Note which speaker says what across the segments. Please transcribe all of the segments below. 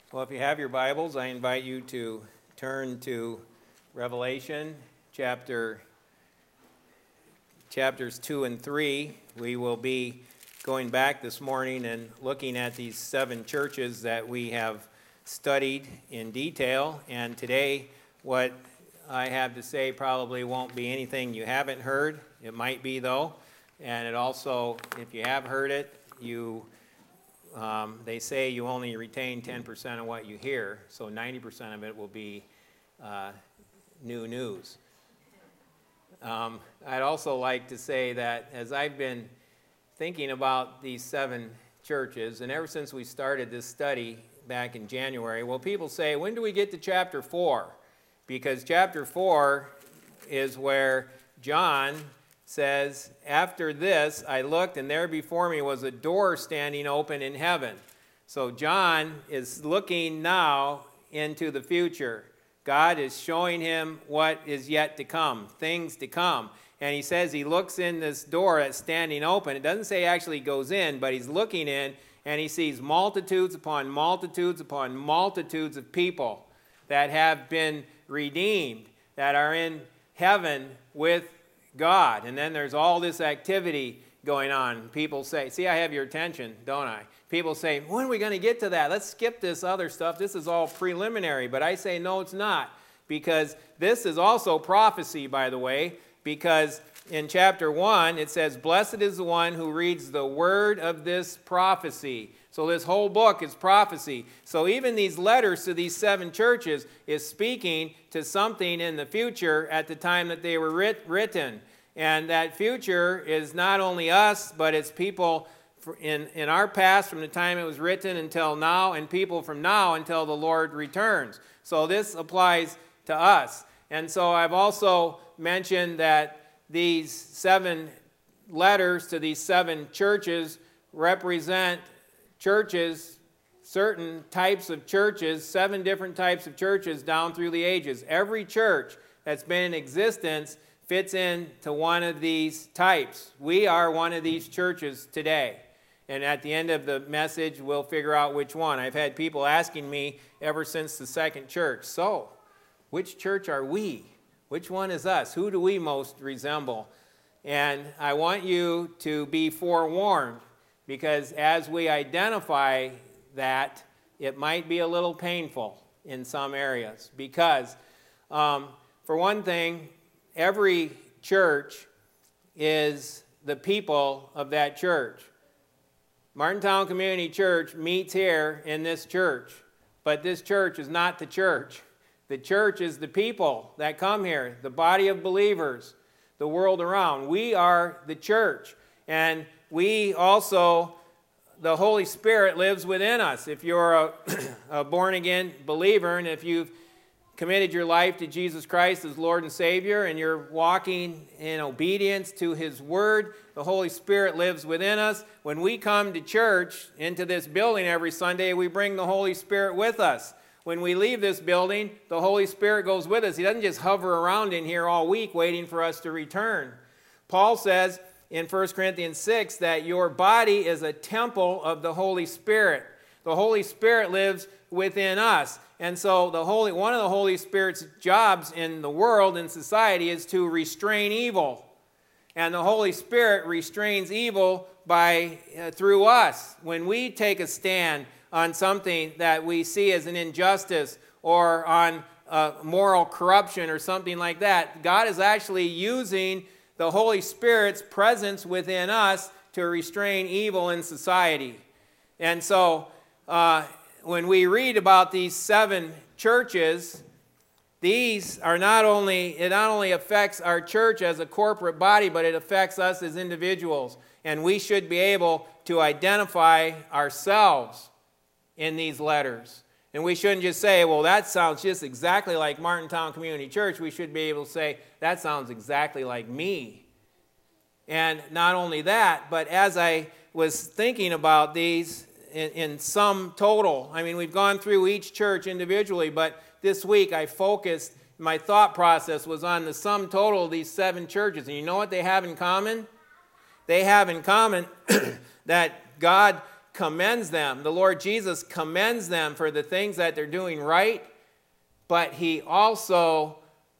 Speaker 1: Well, if you have your Bibles, I invite you to turn to Revelation chapters 2 and 3. We will be going back this morning and looking at these 7 churches that we have studied in detail. And today, what I have to say probably won't be anything you haven't heard. It might be, though. And it also, if you have heard it, they say you only retain 10% of what you hear, so 90% of it will be new news. I'd also like to say that as I've been thinking about these 7 churches, and ever since we started this study back in January, well, people say, when do we get to chapter 4? Because chapter 4 is where John says, after this I looked, and there before me was a door standing open in heaven. So John is looking now into the future. God is showing him what is yet to come, things to come. And he says he looks in this door that's standing open. It doesn't say he actually goes in, but he's looking in, and he sees multitudes upon multitudes upon multitudes of people that have been redeemed, that are in heaven with God. And then there's all this activity going on. People say, see, I have your attention, don't I? People say, when are we going to get to that? Let's skip this other stuff. This is all preliminary. But I say, no, it's not. Because this is also prophecy, by the way. Because in chapter 1, it says, blessed is the one who reads the word of this prophecy. So this whole book is prophecy. So even these letters to these 7 churches is speaking to something in the future at the time that they were written. And that future is not only us, but it's people in our past from the time it was written until now, and people from now until the Lord returns. So this applies to us. And so I've also mentioned that these 7 letters to these 7 churches represent churches, certain types of churches, 7 different types of churches down through the ages. Every church that's been in existence fits into one of these types. We are one of these churches today. And at the end of the message, we'll figure out which one. I've had people asking me ever since the 2nd church, so, which church are we? Which one is us? Who do we most resemble? And I want you to be forewarned, because as we identify that, it might be a little painful in some areas. Because, for one thing, every church is the people of that church. Martintown Community Church meets here in this church, but this church is not the church. The church is the people that come here, the body of believers, the world around. We are the church, and we also, the Holy Spirit lives within us. If you're a born-again believer, and if you've committed your life to Jesus Christ as Lord and Savior, and you're walking in obedience to His Word, the Holy Spirit lives within us. When we come to church, into this building every Sunday, we bring the Holy Spirit with us. When we leave this building, the Holy Spirit goes with us. He doesn't just hover around in here all week waiting for us to return. Paul says in 1 Corinthians 6 that your body is a temple of the Holy Spirit. The Holy Spirit lives within us. And so one of the Holy Spirit's jobs in the world and society is to restrain evil. And the Holy Spirit restrains evil through us. When we take a stand on something that we see as an injustice or on moral corruption or something like that, God is actually using the Holy Spirit's presence within us to restrain evil in society. And so when we read about these 7 churches, it not only affects our church as a corporate body, but it affects us as individuals. And we should be able to identify ourselves in these letters. And we shouldn't just say, well, that sounds just exactly like Martintown Community Church. We should be able to say, that sounds exactly like me. And not only that, but as I was thinking about these in sum total, I mean, we've gone through each church individually, but this week I focused, my thought process was on the sum total of these 7 churches. And you know what they have in common? They have in common that God commends them. The Lord Jesus commends them for the things that they're doing right, but he also,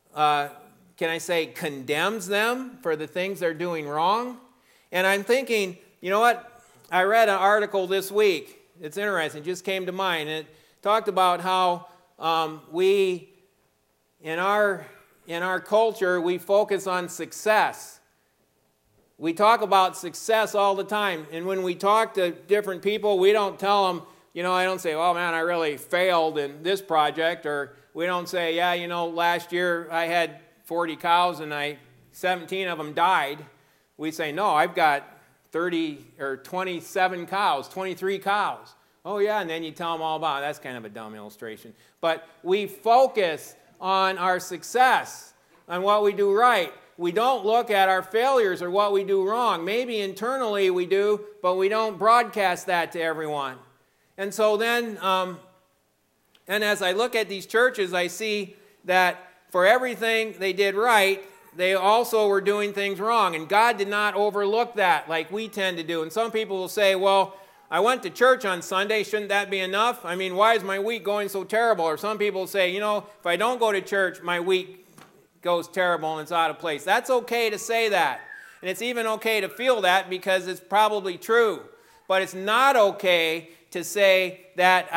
Speaker 1: condemns them for the things they're doing wrong. And I'm thinking, you know what? I read an article this week. It's interesting. It just came to mind. It talked about how we, in our culture, we focus on success. We talk about success all the time. And when we talk to different people, we don't tell them, I don't say, oh man, I really failed in this project. Or we don't say, last year I had 40 cows and 17 of them died. We say, no, I've got 30 or 27 cows, 23 cows. Oh yeah, and then you tell them all about it. That's kind of a dumb illustration. But we focus on our success, on what we do right. We don't look at our failures or what we do wrong. Maybe internally we do, but we don't broadcast that to everyone. And so then, and as I look at these churches, I see that for everything they did right, they also were doing things wrong. And God did not overlook that like we tend to do. And some people will say, well, I went to church on Sunday. Shouldn't that be enough? I mean, why is my week going so terrible? Or some people say, if I don't go to church, my week goes terrible and it's out of place. That's okay to say that. And it's even okay to feel that because it's probably true. But it's not okay to say that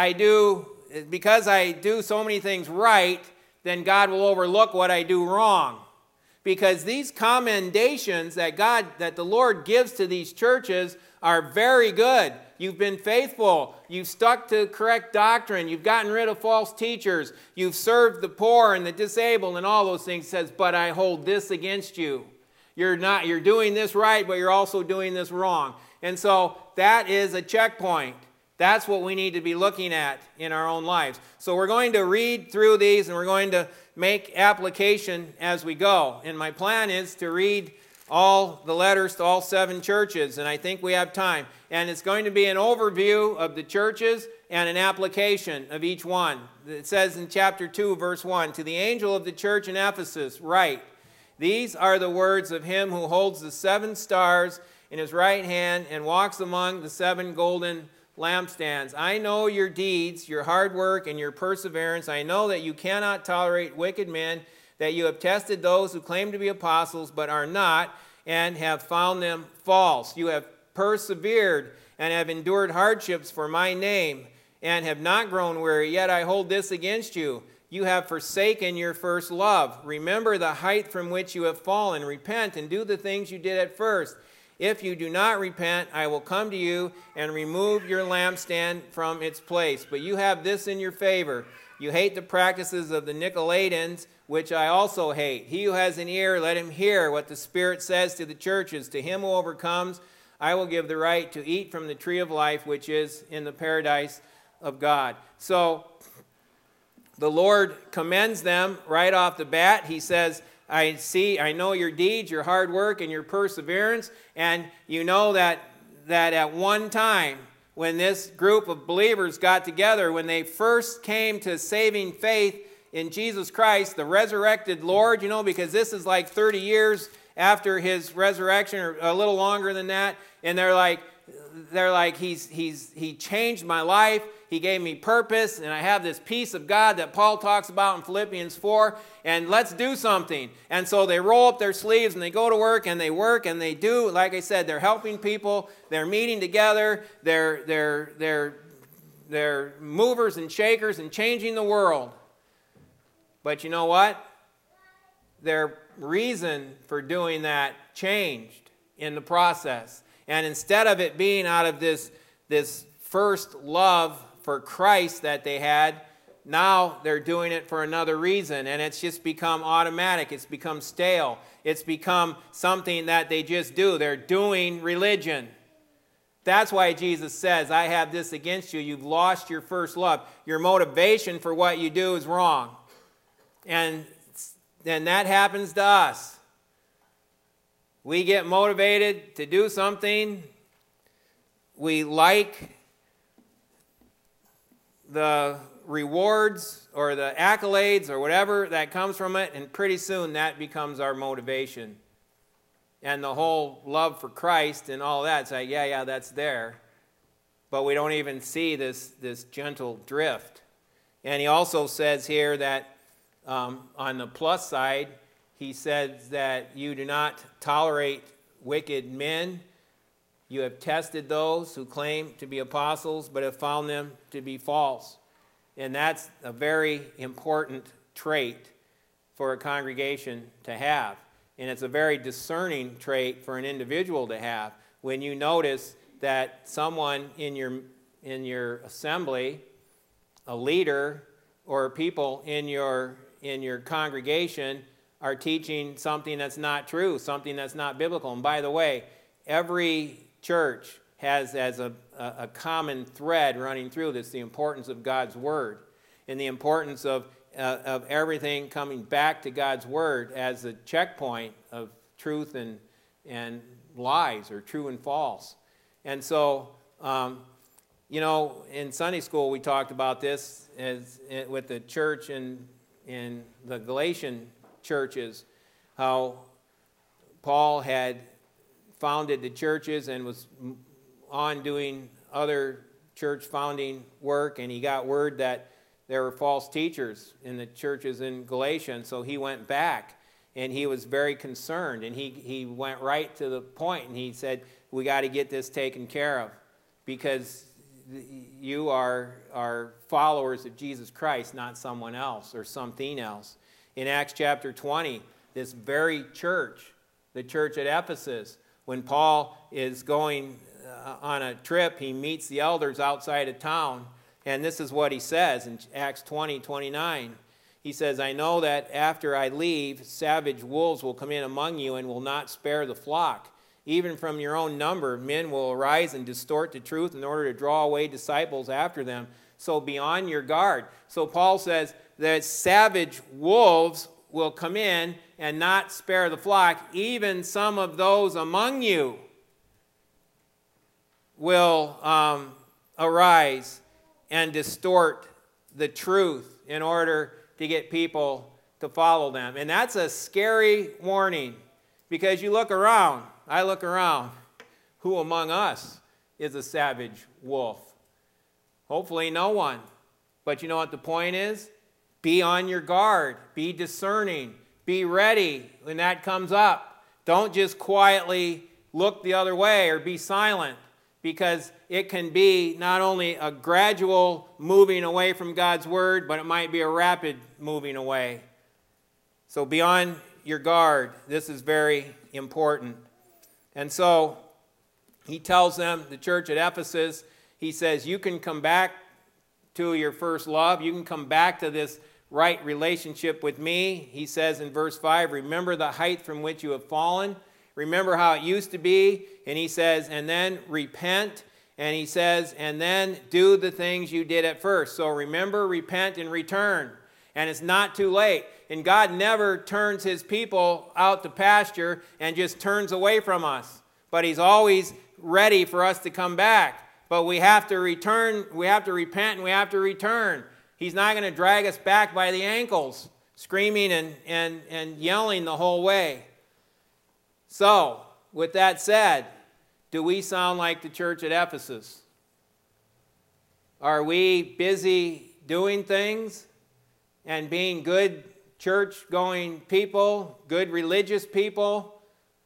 Speaker 1: because I do so many things right, then God will overlook what I do wrong. Because these commendations that the Lord gives to these churches are very good. You've been faithful. You've stuck to correct doctrine. You've gotten rid of false teachers. You've served the poor and the disabled and all those things. It says, but I hold this against you. You're doing this right, but you're also doing this wrong. And so that is a checkpoint. That's what we need to be looking at in our own lives. So we're going to read through these and we're going to make application as we go. And my plan is to read all the letters to all 7 churches, and I think we have time. And it's going to be an overview of the churches and an application of each one. It says in chapter 2, verse 1, to the angel of the church in Ephesus, write, these are the words of him who holds the 7 stars in his right hand and walks among the 7 golden lampstands. I know your deeds, your hard work, and your perseverance. I know that you cannot tolerate wicked men, that you have tested those who claim to be apostles but are not, and have found them false. You have persevered and have endured hardships for my name, and have not grown weary. Yet I hold this against you. You have forsaken your first love. Remember the height from which you have fallen. Repent and do the things you did at first. If you do not repent, I will come to you and remove your lampstand from its place. But you have this in your favor. You hate the practices of the Nicolaitans, which I also hate. He who has an ear, let him hear what the Spirit says to the churches. To him who overcomes, I will give the right to eat from the tree of life, which is in the paradise of God. So the Lord commends them right off the bat. He says, I know your deeds, your hard work, and your perseverance, and you know that at one time, when this group of believers got together, when they first came to saving faith in Jesus Christ, the resurrected Lord, because this is like 30 years after his resurrection, or a little longer than that, and they're like, he changed my life, he gave me purpose, and I have this peace of God that Paul talks about in Philippians 4, and let's do something. And so they roll up their sleeves and they go to work and they do. Like I said, they're helping people, they're meeting together, they're movers and shakers and changing the world. But you know what? Their reason for doing that changed in the process. And instead of it being out of this first love for Christ that they had, now they're doing it for another reason, and it's just become automatic. It's become stale. It's become something that they just do. They're doing religion. That's why Jesus says, I have this against you. You've lost your first love. Your motivation for what you do is wrong. And that happens to us. We get motivated to do something. We like the rewards or the accolades or whatever that comes from it, and pretty soon that becomes our motivation. And the whole love for Christ and all that, it's like, yeah, that's there. but we don't even see this gentle drift. And he also says here that on the plus side, he says that you do not tolerate wicked men. You have tested those who claim to be apostles, but have found them to be false. And that's a very important trait for a congregation to have. And it's a very discerning trait for an individual to have. When you notice that someone in your assembly, a leader, or people in your congregation are teaching something that's not true, something that's not biblical. And by the way, every church has as a common thread running through this the importance of God's Word and the importance of everything coming back to God's Word as a checkpoint of truth and lies, or true and false. And so, in Sunday school we talked about this with the church in the Galatian churches, how Paul had founded the churches and was on doing other church founding work, and he got word that there were false teachers in the churches in Galatia, and so he went back, and he was very concerned, and he went right to the point, and he said, we got to get this taken care of, because you are followers of Jesus Christ, not someone else or something else. In Acts chapter 20, this very church, the church at Ephesus, when Paul is going on a trip, he meets the elders outside of town, and this is what he says in Acts 20:29. He says, I know that after I leave, savage wolves will come in among you and will not spare the flock. Even from your own number, men will arise and distort the truth in order to draw away disciples after them. So be on your guard. So Paul says that savage wolves will come in and not spare the flock. Even some of those among you will arise and distort the truth in order to get people to follow them. And that's a scary warning, because you look around, I look around, who among us is a savage wolf? Hopefully no one. But you know what the point is? Be on your guard. Be discerning. Be ready when that comes up. Don't just quietly look the other way or be silent, because it can be not only a gradual moving away from God's Word, but it might be a rapid moving away. So be on your guard. This is very important. And so he tells them, the church at Ephesus, he says, you can come back to your first love. You can come back to this right relationship with me. He says in verse 5, remember the height from which you have fallen. Remember how it used to be. And he says, and then repent. And he says, and then do the things you did at first. So remember, repent, and return. And it's not too late. And God never turns his people out to pasture and just turns away from us. But he's always ready for us to come back. But we have to return, we have to repent, and we have to return. He's not going to drag us back by the ankles, screaming and yelling the whole way. So, with that said, do we sound like the church at Ephesus? Are we busy doing things and being good church-going people, good religious people,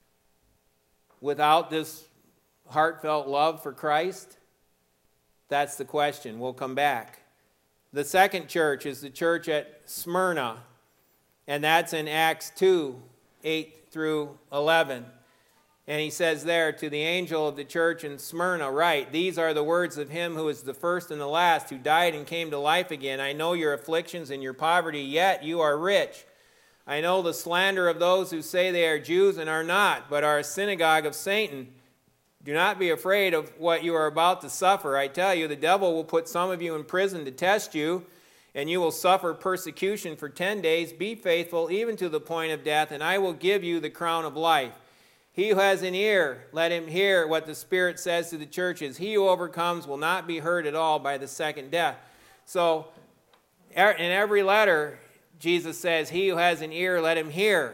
Speaker 1: without this heartfelt love for Christ? That's the question. We'll come back. The second church is the church at Smyrna, and that's in Acts 2, 8 through 11. And he says there, to the angel of the church in Smyrna, write, these are the words of him who is the first and the last, who died and came to life again. I know your afflictions and your poverty, yet you are rich. I know the slander of those who say they are Jews and are not, but are a synagogue of Satan. Do not be afraid of what you are about to suffer. I tell you, the devil will put some of you in prison to test you, and you will suffer persecution for 10 days. Be faithful even to the point of death, and I will give you the crown of life. He who has an ear, let him hear what the Spirit says to the churches. He who overcomes will not be hurt at all by the second death. So, in every letter, Jesus says, he who has an ear, let him hear.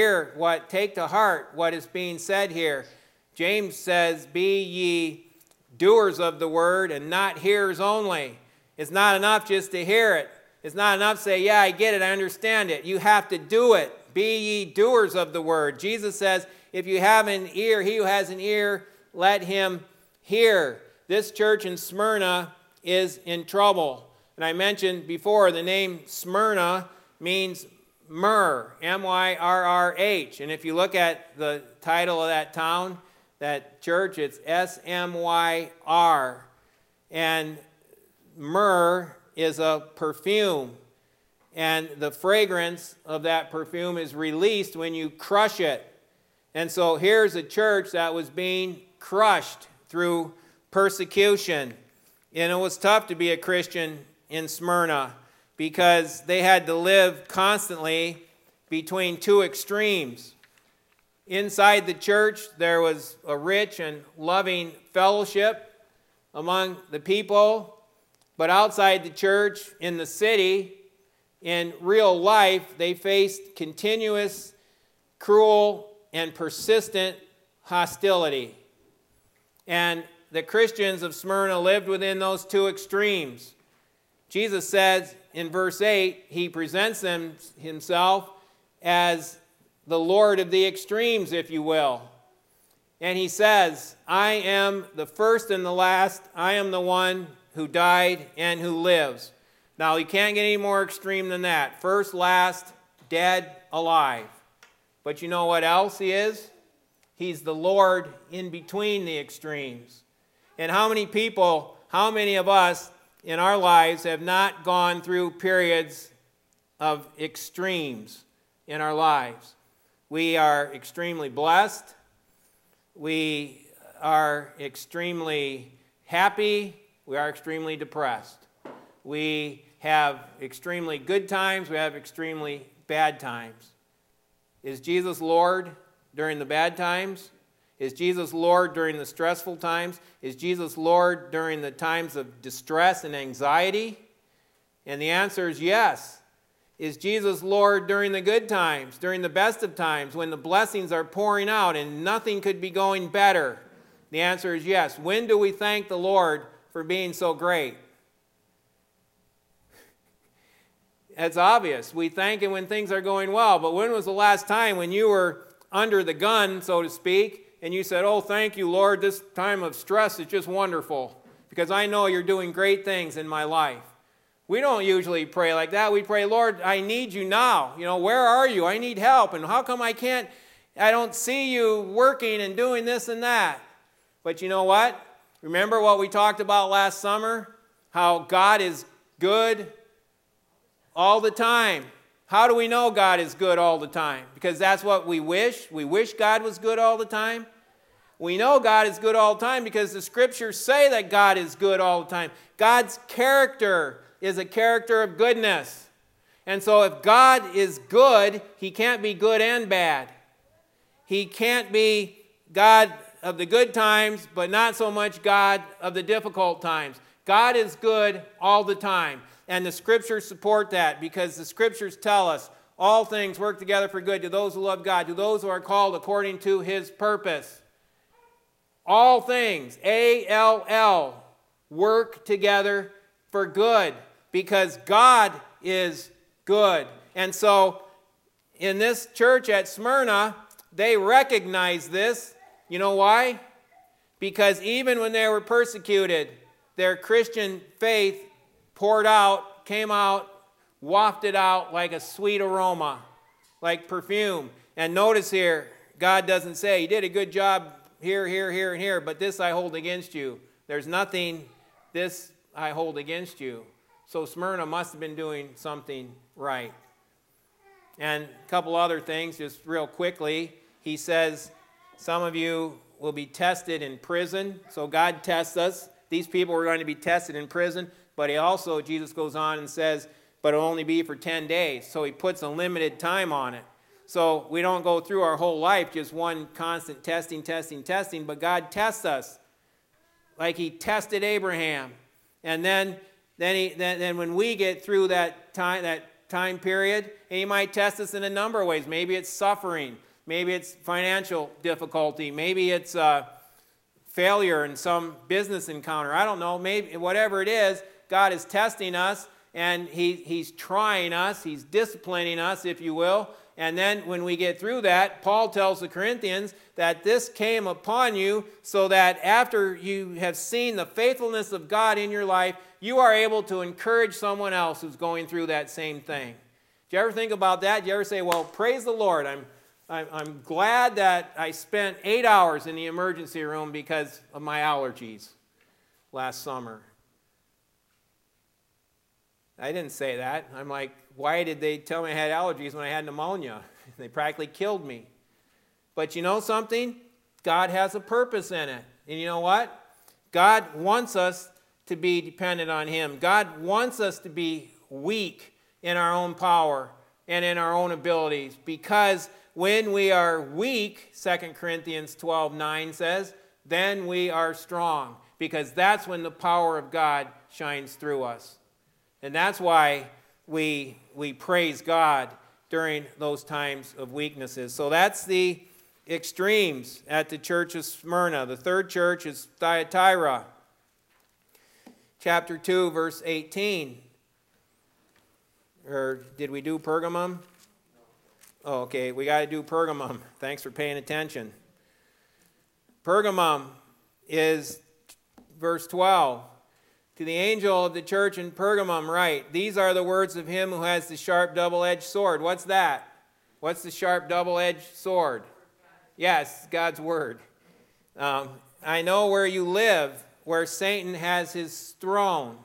Speaker 1: Take to heart what is being said here. James says, be ye doers of the word and not hearers only. It's not enough just to hear it. It's not enough to say, yeah, I get it, I understand it. You have to do it. Be ye doers of the word. Jesus says, if you have an ear, he who has an ear, let him hear. This church in Smyrna is in trouble. And I mentioned before, the name Smyrna means myrrh, M-Y-R-R-H. And if you look at the title of that town, that church, it's S-M-Y-R. And myrrh is a perfume. And the fragrance of that perfume is released when you crush it. And so here's a church that was being crushed through persecution. And it was tough to be a Christian in Smyrna because they had to live constantly between two extremes. Inside the church, there was a rich and loving fellowship among the people. But outside the church, in the city, in real life, they faced continuous, cruel, and persistent hostility. And the Christians of Smyrna lived within those two extremes. Jesus says in verse 8, he presents himself as the Lord of the extremes, if you will. And he says, I am the first and the last. I am the one who died and who lives. Now, you can't get any more extreme than that. First, last, dead, alive. But you know what else he is? He's the Lord in between the extremes. And how many of us in our lives have not gone through periods of extremes in our lives? We are extremely blessed. We are extremely happy. We are extremely depressed. We have extremely good times. We have extremely bad times. Is Jesus Lord during the bad times? Is Jesus Lord during the stressful times? Is Jesus Lord during the times of distress and anxiety? And the answer is yes. Is Jesus Lord during the good times, during the best of times, when the blessings are pouring out and nothing could be going better? The answer is yes. When do we thank the Lord for being so great? It's obvious. We thank Him when things are going well. But when was the last time when you were under the gun, so to speak, and you said, oh, thank you, Lord, this time of stress is just wonderful because I know you're doing great things in my life. We don't usually pray like that. We pray, Lord, I need you now. You know, where are you? I need help. And how come I don't see you working and doing this and that? But you know what? Remember what we talked about last summer? How God is good all the time. How do we know God is good all the time? Because that's what we wish. We wish God was good all the time. We know God is good all the time because the Scriptures say that God is good all the time. God's character is a character of goodness. And so if God is good, He can't be good and bad. He can't be God of the good times, but not so much God of the difficult times. God is good all the time. And the Scriptures support that because the Scriptures tell us all things work together for good to those who love God, to those who are called according to His purpose. All things, A-L-L, work together for good because God is good. And so in this church at Smyrna, they recognize this. You know why? Because even when they were persecuted, their Christian faith poured out, came out, wafted out like a sweet aroma, like perfume. And notice here, God doesn't say, you did a good job here, here, here, and here, but this I hold against you. There's nothing, this I hold against you. So Smyrna must have been doing something right. And a couple other things, just real quickly. He says, some of you will be tested in prison. So God tests us. These people were going to be tested in prison. But he also, Jesus goes on and says, but it'll only be for 10 days. So he puts a limited time on it. So we don't go through our whole life just one constant testing, but God tests us like He tested Abraham. And then when we get through that time period, and He might test us in a number of ways. Maybe it's suffering. Maybe it's financial difficulty. Maybe it's failure in some business encounter. I don't know, maybe whatever it is, God is testing us, and He's trying us. He's disciplining us, if you will. And then when we get through that, Paul tells the Corinthians that this came upon you so that after you have seen the faithfulness of God in your life, you are able to encourage someone else who's going through that same thing. Do you ever think about that? Do you ever say, well, praise the Lord, I'm glad that I spent 8 hours in the emergency room because of my allergies last summer. I didn't say that. I'm like, why did they tell me I had allergies when I had pneumonia? They practically killed me. But you know something? God has a purpose in it. And you know what? God wants us to be dependent on Him. God wants us to be weak in our own power and in our own abilities, because when we are weak, 2 Corinthians 12:9 says, then we are strong, because that's when the power of God shines through us. And that's why we praise God during those times of weaknesses. So that's the extremes at the church of Smyrna. The third church is Thyatira. Chapter 2, verse 18. Or did we do Pergamum? Oh, okay, we got to do Pergamum. Thanks for paying attention. Pergamum is verse 12. To the angel of the church in Pergamum write, these are the words of him who has the sharp double-edged sword. What's that? What's the sharp double-edged sword? Yes, God's word. I know where you live, where Satan has his throne.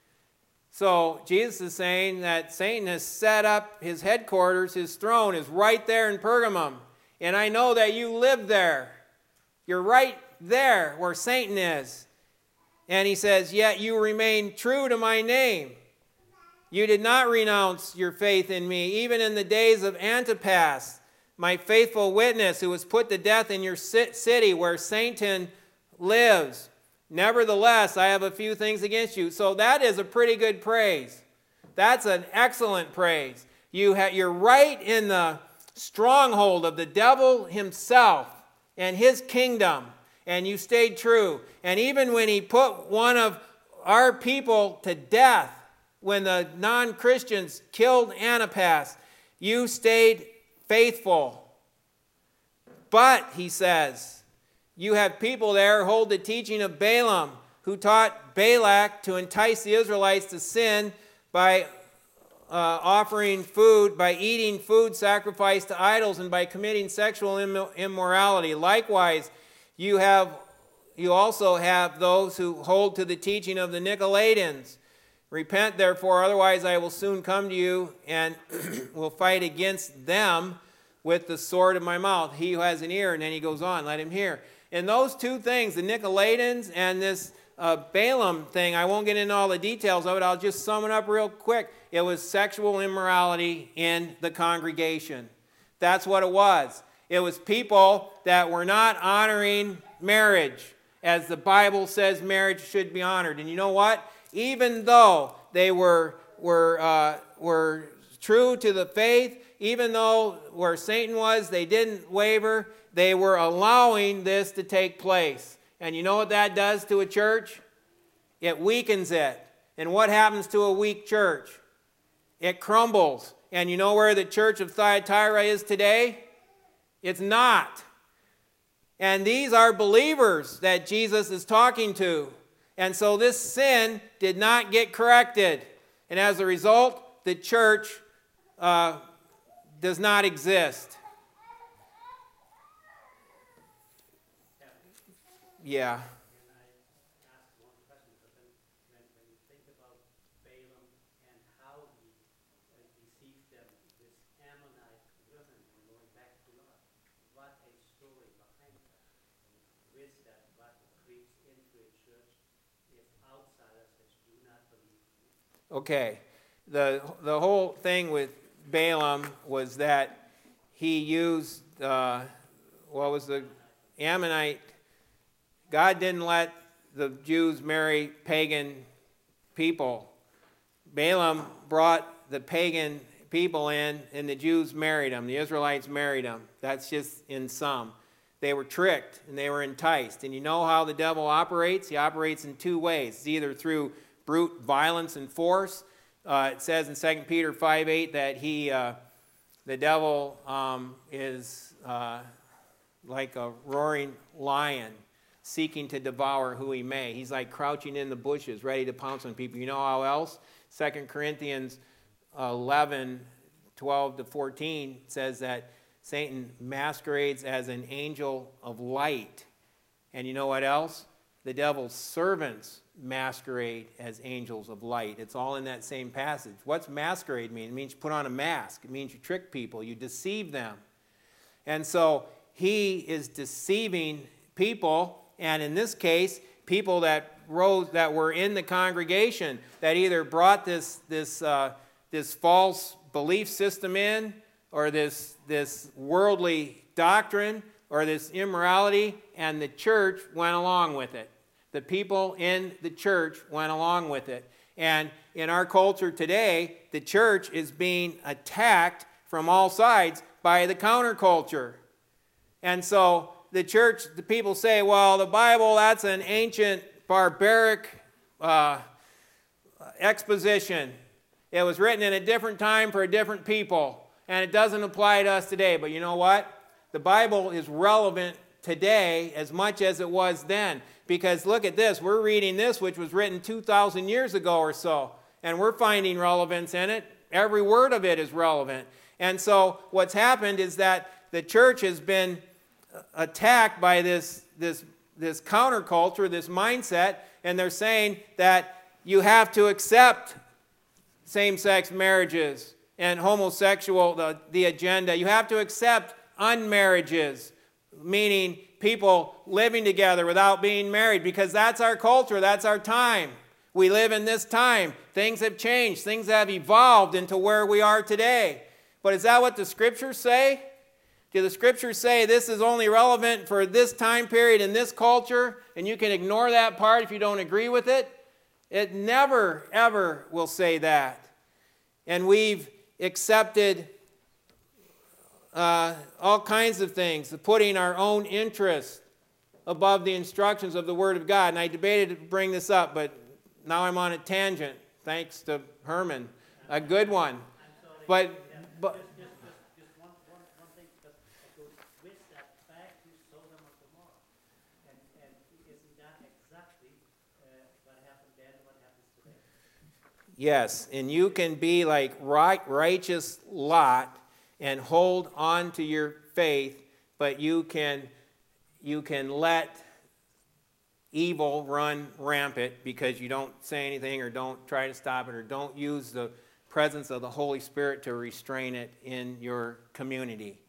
Speaker 1: So Jesus is saying that Satan has set up his headquarters, his throne is right there in Pergamum. And I know that you live there. You're right there where Satan is. And he says, yet you remain true to my name. You did not renounce your faith in me, even in the days of Antipas, my faithful witness, who was put to death in your city where Satan lives. Nevertheless, I have a few things against you. So that is a pretty good praise. That's an excellent praise. You're right in the stronghold of the devil himself and his kingdom. And you stayed true. And even when he put one of our people to death, when the non-Christians killed Antipas, you stayed faithful. But, he says, you have people there who hold the teaching of Balaam, who taught Balak to entice the Israelites to sin by offering food, by eating food sacrificed to idols, and by committing sexual immorality. Likewise, you also have those who hold to the teaching of the Nicolaitans. Repent, therefore, otherwise I will soon come to you and will fight against them with the sword of my mouth. He who has an ear, and then he goes on, let him hear. And those two things, the Nicolaitans and this Balaam thing, I won't get into all the details of it. I'll just sum it up real quick. It was sexual immorality in the congregation. That's what it was. It was people that were not honoring marriage as the Bible says marriage should be honored. And you know what? Even though they were true to the faith, even though where Satan was, they didn't waver, they were allowing this to take place. And you know what that does to a church? It weakens it. And what happens to a weak church? It crumbles. And you know where the church of Thyatira is today? It's not. And these are believers that Jesus is talking to. And so this sin did not get corrected. And as a result, the church does not exist. Yeah. Okay, the whole thing with Balaam was that he used, the Ammonite. God didn't let the Jews marry pagan people. Balaam brought the pagan people in, and the Jews married them. The Israelites married them. That's just in some. They were tricked and they were enticed. And you know how the devil operates? He operates in two ways. It's either through brute violence and force. It says in 2 Peter 5:8 that the devil is like a roaring lion seeking to devour who he may. He's like crouching in the bushes, ready to pounce on people. You know how else? 2 Corinthians 11:12-14 says that Satan masquerades as an angel of light. And you know what else? The devil's servants masquerade as angels of light. It's all in that same passage. What's masquerade mean? It means you put on a mask. It means you trick people. You deceive them. And so he is deceiving people, and in this case, people that were in the congregation that either brought this false belief system in, or this worldly doctrine, or this immorality, and the church went along with it. The people in the church went along with it. And in our culture today, the church is being attacked from all sides by the counterculture. And so the church, the people say, well, the Bible, that's an ancient, barbaric exposition. It was written in a different time for a different people, and it doesn't apply to us today. But you know what? The Bible is relevant today as much as it was then. Because look at this. We're reading this, which was written 2,000 years ago or so, and we're finding relevance in it. Every word of it is relevant. And so what's happened is that the church has been attacked by this counterculture, this mindset, and they're saying that you have to accept same-sex marriages and homosexual, the agenda. You have to accept unmarriages, meaning people living together without being married, because that's our culture, that's our time. We live in this time. Things have changed. Things have evolved into where we are today. But is that what the Scriptures say? Do the Scriptures say this is only relevant for this time period in this culture, and you can ignore that part if you don't agree with it? It never, ever will say that. And we've accepted all kinds of things, putting our own interests above the instructions of the Word of God. And I debated to bring this up, but now I'm on a tangent, thanks to Herman. A good one. But
Speaker 2: just one thing, because it goes with that back to Sodom and Gomorrah. And isn't that exactly what happened then and what happens today?
Speaker 1: yes, and you can be like righteous Lot and hold on to your faith, but you can let evil run rampant because you don't say anything or don't try to stop it or don't use the presence of the Holy Spirit to restrain it in your community.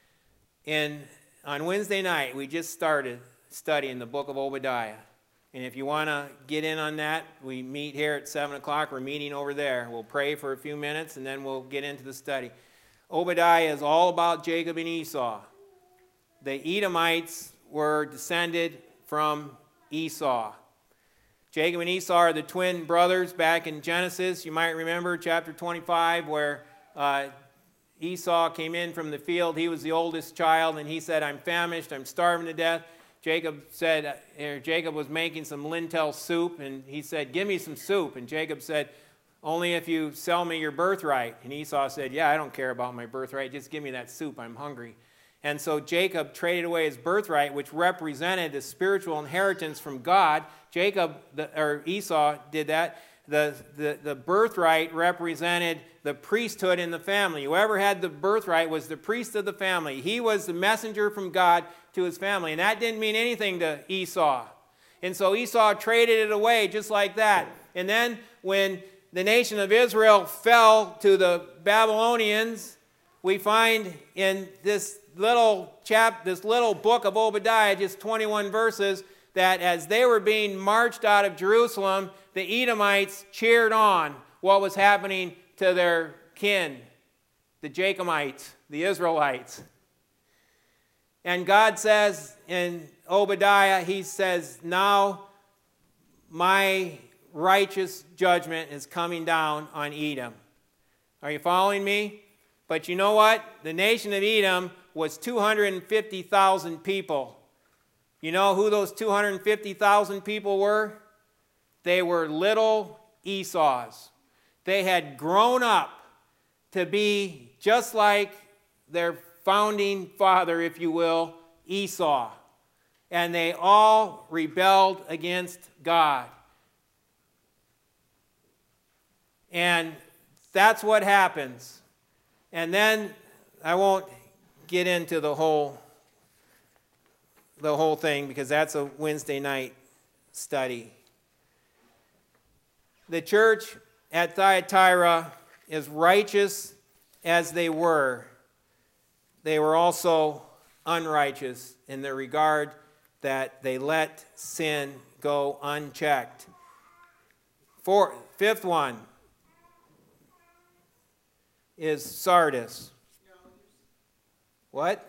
Speaker 1: On Wednesday night, we just started studying the book of Obadiah. And if you want to get in on that, we meet here at 7 o'clock. We're meeting over there. We'll pray for a few minutes, and then we'll get into the study. Obadiah is all about Jacob and Esau. The Edomites were descended from Esau. Jacob and Esau are the twin brothers back in Genesis. You might remember chapter 25 where Esau came in from the field. He was the oldest child, and he said, I'm famished, I'm starving to death. Jacob was making some lentil soup, and he said, give me some soup. And Jacob said, only if you sell me your birthright. And Esau said, yeah, I don't care about my birthright. Just give me that soup. I'm hungry. And so Jacob traded away his birthright, which represented the spiritual inheritance from God. Esau did that. The birthright represented the priesthood in the family. Whoever had the birthright was the priest of the family. He was the messenger from God to his family. And that didn't mean anything to Esau. And so Esau traded it away just like that. And then when the nation of Israel fell to the Babylonians, we find in this little book of Obadiah, just 21 verses, that as they were being marched out of Jerusalem, the Edomites cheered on what was happening to their kin, the Jacobites, the Israelites. And God says in Obadiah, he says, now my righteous judgment is coming down on Edom. Are you following me? But you know what? The nation of Edom was 250,000 people. You know who those 250,000 people were? They were little Esau's. They had grown up to be just like their founding father, if you will, Esau. And they all rebelled against God. And that's what happens. And then I won't get into the whole thing because that's a Wednesday night study. The church at Thyatira, as righteous as they were also unrighteous in the regard that they let sin go unchecked. Fifth one is Sardis. What?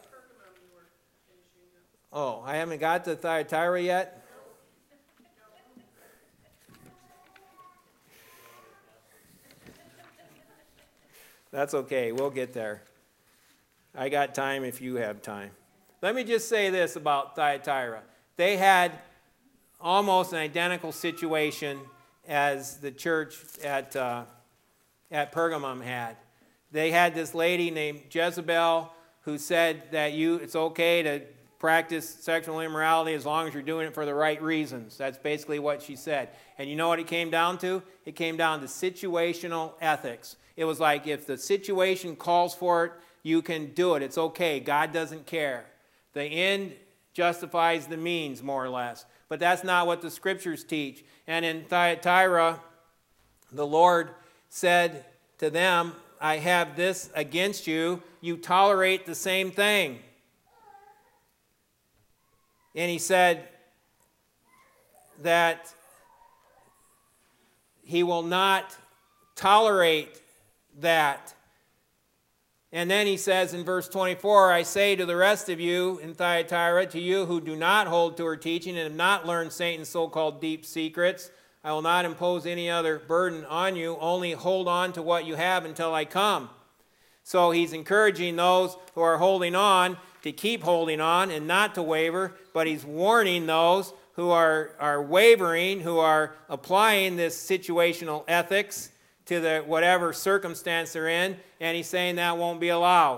Speaker 1: Oh, I haven't got to Thyatira yet? That's okay, we'll get there. I got time if you have time. Let me just say this about Thyatira. They had almost an identical situation as the church at Pergamum had. They had this lady named Jezebel who said that it's okay to practice sexual immorality as long as you're doing it for the right reasons. That's basically what she said. And you know what it came down to? It came down to situational ethics. It was like if the situation calls for it, you can do it. It's okay. God doesn't care. The end justifies the means, more or less. But that's not what the scriptures teach. And in Thyatira, the Lord said to them, I have this against you. You tolerate the same thing. And he said that he will not tolerate that. And then he says in verse 24, I say to the rest of you in Thyatira, to you who do not hold to her teaching and have not learned Satan's so-called deep secrets, I will not impose any other burden on you, only hold on to what you have until I come. So he's encouraging those who are holding on to keep holding on and not to waver, but he's warning those who are wavering, who are applying this situational ethics to the whatever circumstance they're in, and he's saying that won't be allowed.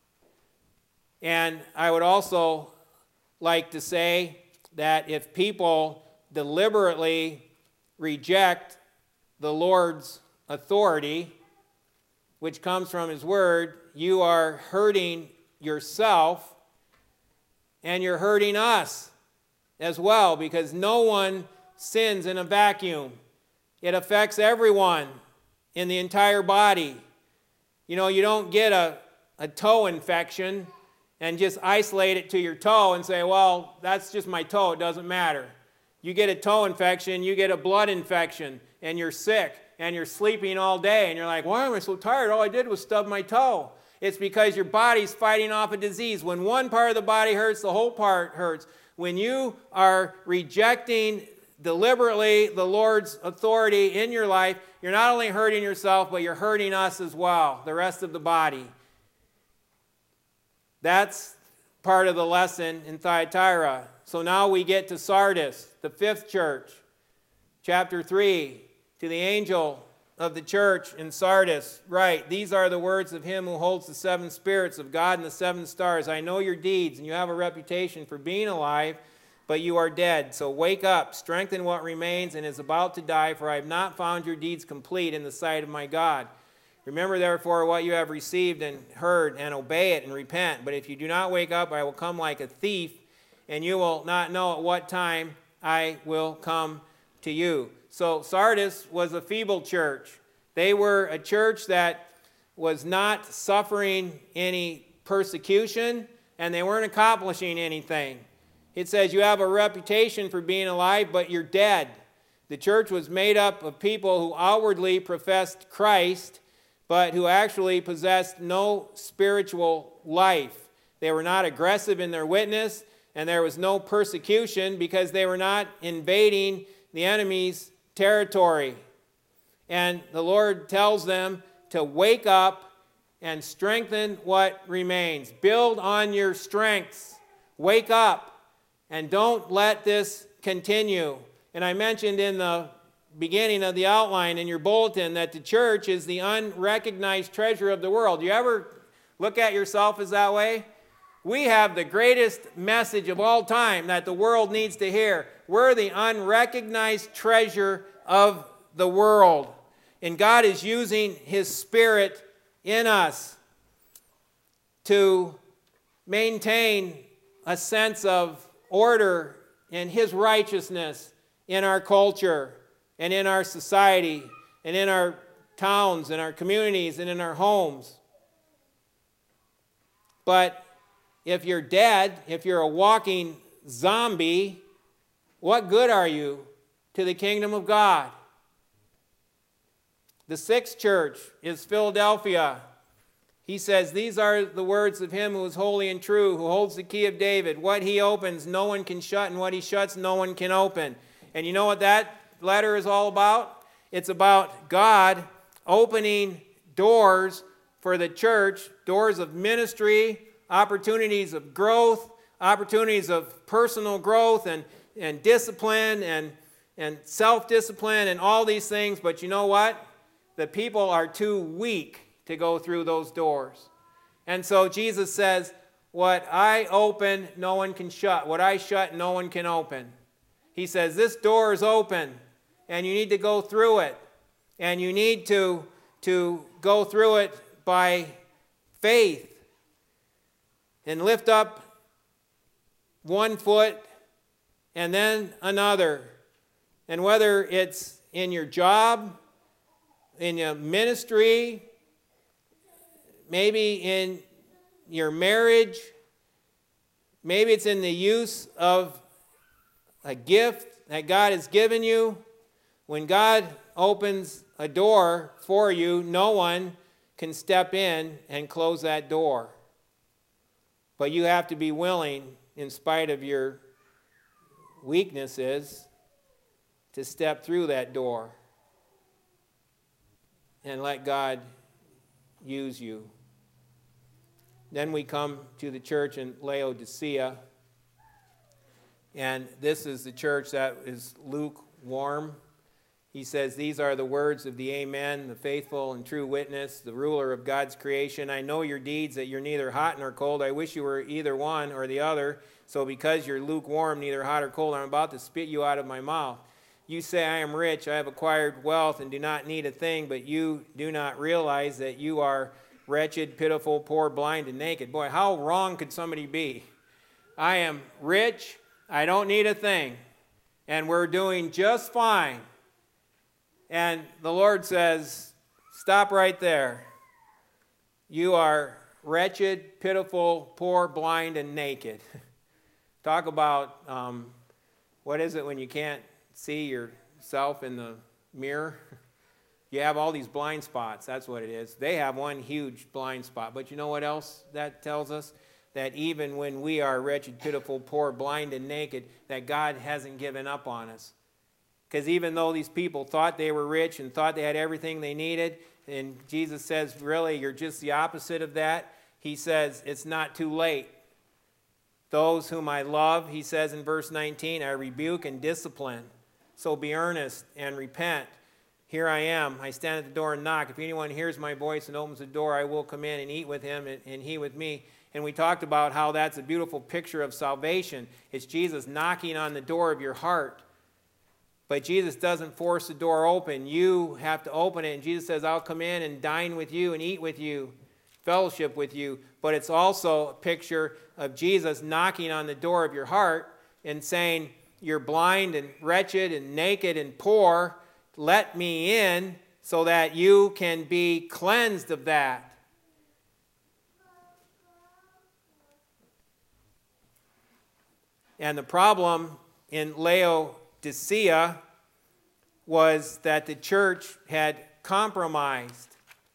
Speaker 1: And I would also like to say that if people deliberately reject the Lord's authority, which comes from his word, you are hurting yourself and you're hurting us as well, because no one sins in a vacuum. It affects everyone in the entire body. You know, you don't get a toe infection and just isolate it to your toe and say, well, that's just my toe, it doesn't matter. You get a toe infection, you get a blood infection, and you're sick, and you're sleeping all day, and you're like, why am I so tired? All I did was stub my toe. It's because your body's fighting off a disease. When one part of the body hurts, the whole part hurts. When you are rejecting deliberately the Lord's authority in your life, you're not only hurting yourself, but you're hurting us as well, the rest of the body. That's part of the lesson in Thyatira. So now we get to Sardis, the fifth church. Chapter 3, to the angel of the church in Sardis, write, these are the words of him who holds the seven spirits of God and the seven stars. I know your deeds, and you have a reputation for being alive, but you are dead. So wake up, strengthen what remains and is about to die, for I have not found your deeds complete in the sight of my God. Remember, therefore, what you have received and heard, and obey it and repent. But if you do not wake up, I will come like a thief, and you will not know at what time I will come to you. So Sardis was a feeble church. They were a church that was not suffering any persecution, and they weren't accomplishing anything. It says you have a reputation for being alive, but you're dead. The church was made up of people who outwardly professed Christ, but who actually possessed no spiritual life. They were not aggressive in their witness, and there was no persecution because they were not invading the enemy's territory. And the Lord tells them to wake up and strengthen what remains. Build on your strengths. Wake up and don't let this continue. And I mentioned in the beginning of the outline in your bulletin that the church is the unrecognized treasure of the world. Do you ever look at yourself as that way? We have the greatest message of all time that the world needs to hear. We're the unrecognized treasure of the world. And God is using His Spirit in us to maintain a sense of order and His righteousness in our culture and in our society and in our towns and our communities and in our homes. But if you're dead, if you're a walking zombie, what good are you to the kingdom of God? The sixth church is Philadelphia. He says, these are the words of Him who is holy and true, who holds the key of David. What He opens, no one can shut, and what He shuts, no one can open. And you know what that letter is all about? It's about God opening doors for the church, doors of ministry, opportunities of growth, opportunities of personal growth and discipline and self-discipline and all these things. But you know what? The people are too weak to go through those doors. And so Jesus says, what I open, no one can shut. What I shut, no one can open. He says, this door is open, and you need to go through it. And you need to go through it by faith and lift up one foot and then another. And whether it's in your job, in your ministry, maybe in your marriage, maybe it's in the use of a gift that God has given you. When God opens a door for you, no one can step in and close that door. But you have to be willing, in spite of your weaknesses, to step through that door and let God use you. Then we come to the church in Laodicea, and this is the church that is lukewarm. He says, these are the words of the Amen, the faithful and true witness, the ruler of God's creation. I know your deeds, that you're neither hot nor cold. I wish you were either one or the other. So because you're lukewarm, neither hot or cold, I'm about to spit you out of my mouth. You say, I am rich, I have acquired wealth and do not need a thing, but you do not realize that you are wretched, pitiful, poor, blind, and naked. Boy, how wrong could somebody be? I am rich, I don't need a thing, and we're doing just fine. And the Lord says, stop right there. You are wretched, pitiful, poor, blind, and naked. Talk about, what is it when you can't see yourself in the mirror? You have all these blind spots. That's what it is. They have one huge blind spot. But you know what else that tells us? That even when we are wretched, pitiful, poor, blind, and naked, that God hasn't given up on us. Because even though these people thought they were rich and thought they had everything they needed, and Jesus says, really, you're just the opposite of that. He says, it's not too late. Those whom I love, he says in verse 19, I rebuke and discipline. So be earnest and repent. Here I am. I stand at the door and knock. If anyone hears my voice and opens the door, I will come in and eat with him and he with me. And we talked about how that's a beautiful picture of salvation. It's Jesus knocking on the door of your heart. But Jesus doesn't force the door open. You have to open it. And Jesus says, I'll come in and dine with you and eat with you, fellowship with you. But it's also a picture of Jesus knocking on the door of your heart and saying, you're blind and wretched and naked and poor. Let me in so that you can be cleansed of that. And the problem in Laodicea was that the church had compromised,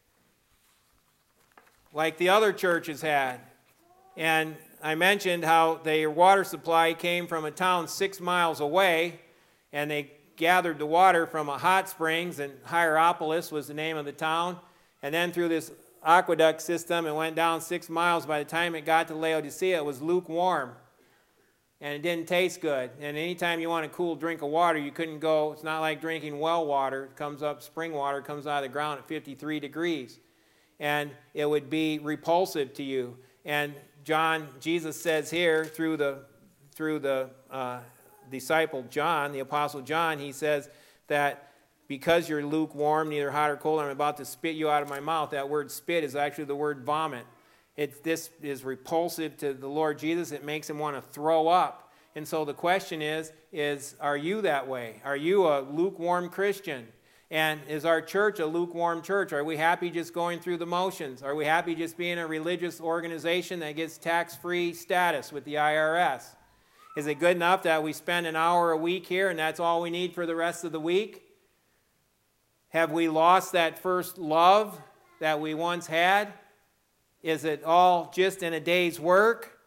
Speaker 1: like the other churches had. And I mentioned how their water supply came from a town 6 miles away, and they gathered the water from a hot springs, and Hierapolis was the name of the town. And then through this aqueduct system and went down 6 miles. By the time it got to Laodicea, it was lukewarm. And it didn't taste good. And anytime you want a cool drink of water, you couldn't go. It's not like drinking well water. It comes up, spring water comes out of the ground at 53 degrees. And it would be repulsive to you. And Jesus says here through the disciple John, the apostle John, he says that because you're lukewarm, neither hot or cold, I'm about to spit you out of my mouth. That word spit is actually the word vomit. This is repulsive to the Lord Jesus. It makes him want to throw up. And so the question is are you that way? Are you a lukewarm Christian? And is our church a lukewarm church? Are we happy just going through the motions? Are we happy just being a religious organization that gets tax-free status with the IRS? Is it good enough that we spend an hour a week here and that's all we need for the rest of the week? Have we lost that first love that we once had? Is it all just in a day's work?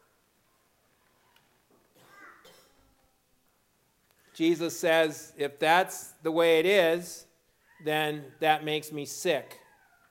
Speaker 1: Jesus says, if that's the way it is, then that makes me sick.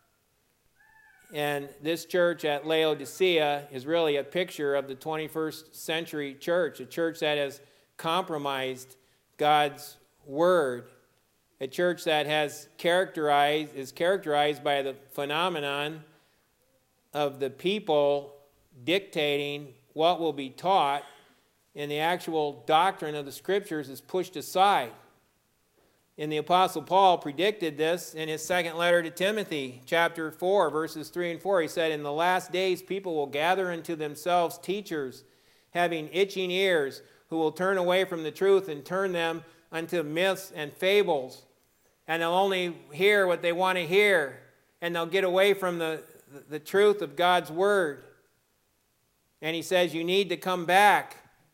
Speaker 1: And this church at Laodicea is really a picture of the 21st century church, a church that has compromised God's word, a church that is characterized by the phenomenon of the people dictating what will be taught, and the actual doctrine of the Scriptures is pushed aside. And the Apostle Paul predicted this in his second letter to Timothy, chapter 4, verses 3 and 4. He said, in the last days people will gather unto themselves teachers, having itching ears, who will turn away from the truth and turn them unto myths and fables. And they'll only hear what they want to hear, and they'll get away from the truth of God's word. And he says you need to come back.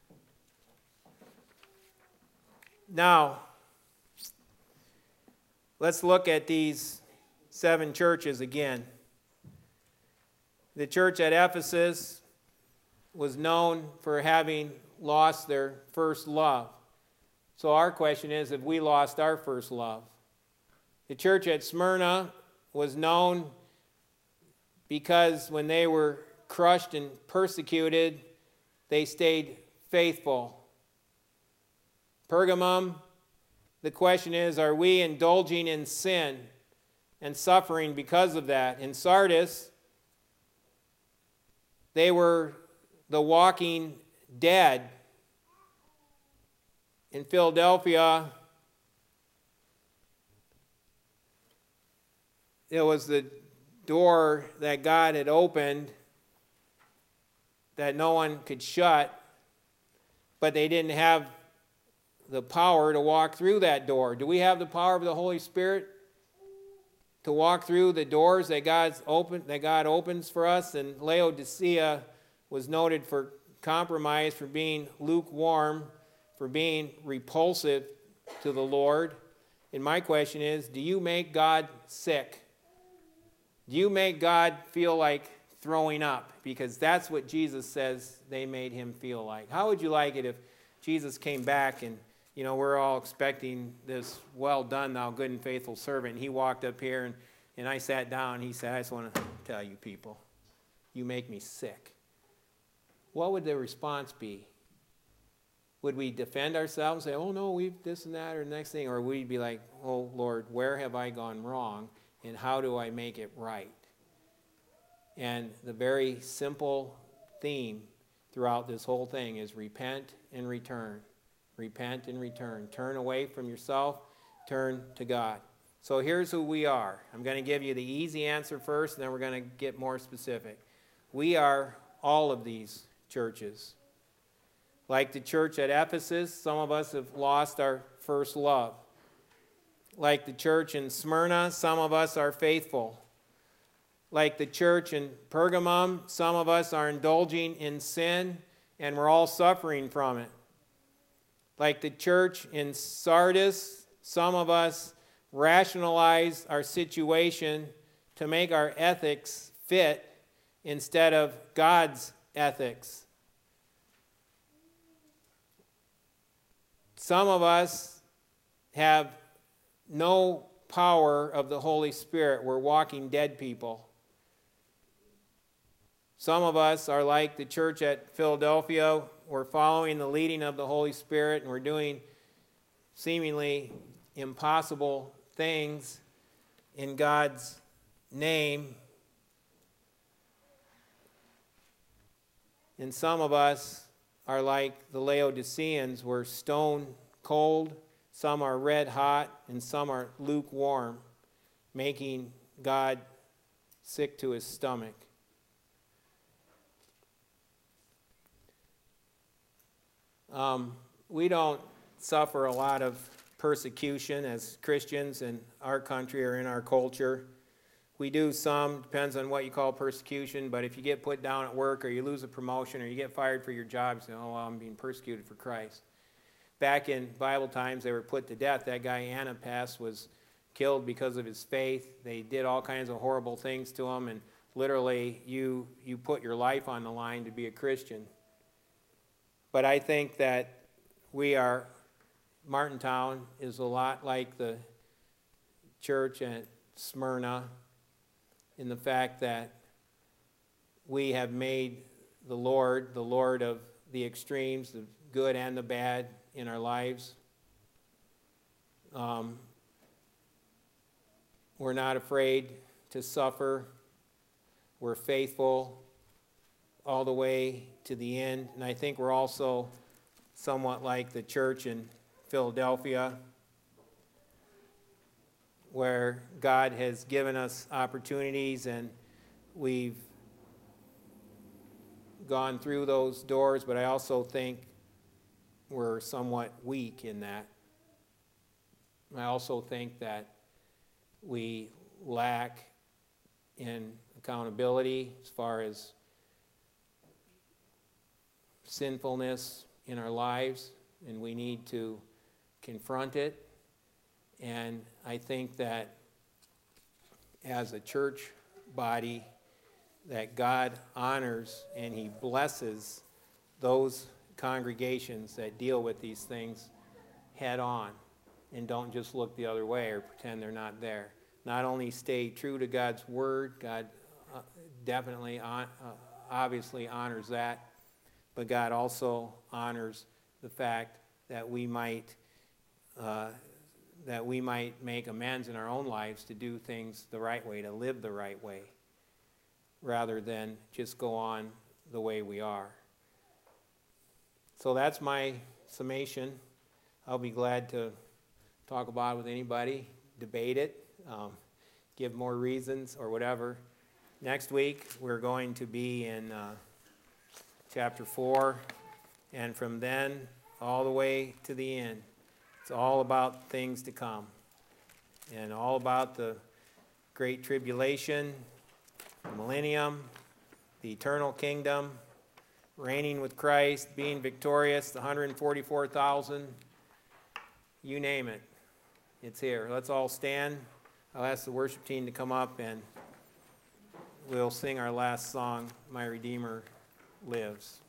Speaker 1: Now, let's look at these 7 churches again. The church at Ephesus was known for having lost their first love. So our question is, have we lost our first love? The church at Smyrna was known because when they were crushed and persecuted, they stayed faithful. Pergamum, the question is, are we indulging in sin and suffering because of that? In Sardis, they were the walking dead. In Philadelphia, it was the door that God had opened that no one could shut, but they didn't have the power to walk through that door. Do we have the power of the Holy Spirit to walk through the doors that God opens for us? And Laodicea was noted for compromise, for being lukewarm, for being repulsive to the Lord. And my question is, do you make God sick? Do you make God feel like throwing up? Because that's what Jesus says they made him feel like. How would you like it if Jesus came back and, we're all expecting this well done, thou good and faithful servant. And he walked up here and I sat down and he said, I just want to tell you people, you make me sick. What would the response be? Would we defend ourselves and say, oh no, we've this and that or the next thing? Or would we be like, oh Lord, where have I gone wrong? And how do I make it right? And the very simple theme throughout this whole thing is repent and return. Repent and return. Turn away from yourself. Turn to God. So here's who we are. I'm going to give you the easy answer first, and then we're going to get more specific. We are all of these churches. Like the church at Ephesus, some of us have lost our first love. Like the church in Smyrna, some of us are faithful. Like the church in Pergamum, some of us are indulging in sin, and we're all suffering from it. Like the church in Sardis, some of us rationalize our situation to make our ethics fit instead of God's ethics. Some of us have no power of the Holy Spirit. We're walking dead people. Some of us are like the church at Philadelphia. We're following the leading of the Holy Spirit, and we're doing seemingly impossible things in God's name. And some of us are like the Laodiceans. We're stone cold, some are red hot, and some are lukewarm, making God sick to his stomach. We don't suffer a lot of persecution as Christians in our country or in our culture. We do some, depends on what you call persecution, but if you get put down at work or you lose a promotion or you get fired for your job, you say, oh, well, I'm being persecuted for Christ. Back in Bible times, they were put to death. That guy Antipas was killed because of his faith. They did all kinds of horrible things to him, and literally you put your life on the line to be a Christian. But I think that Martintown is a lot like the church at Smyrna in the fact that we have made the Lord of the extremes, the good and the bad in our lives. We're not afraid to suffer. We're faithful all the way to the end. And I think we're also somewhat like the church in Philadelphia, where God has given us opportunities and we've gone through those doors, but I also think we're somewhat weak in that. I also think that we lack in accountability as far as sinfulness in our lives, and we need to confront it. And I think that as a church body, that God honors and he blesses those congregations that deal with these things head on and don't just look the other way or pretend they're not there. Not only stay true to God's word, God definitely obviously honors that, but God also honors the fact that we might make amends in our own lives to do things the right way, to live the right way, rather than just go on the way we are. So that's my summation. I'll be glad to talk about it with anybody, debate it, give more reasons or whatever. Next week, we're going to be in chapter 4, and from then all the way to the end. It's all about things to come, and all about the Great Tribulation, the millennium, the eternal kingdom, reigning with Christ, being victorious, the 144,000, you name it. It's here. Let's all stand. I'll ask the worship team to come up and we'll sing our last song, My Redeemer Lives.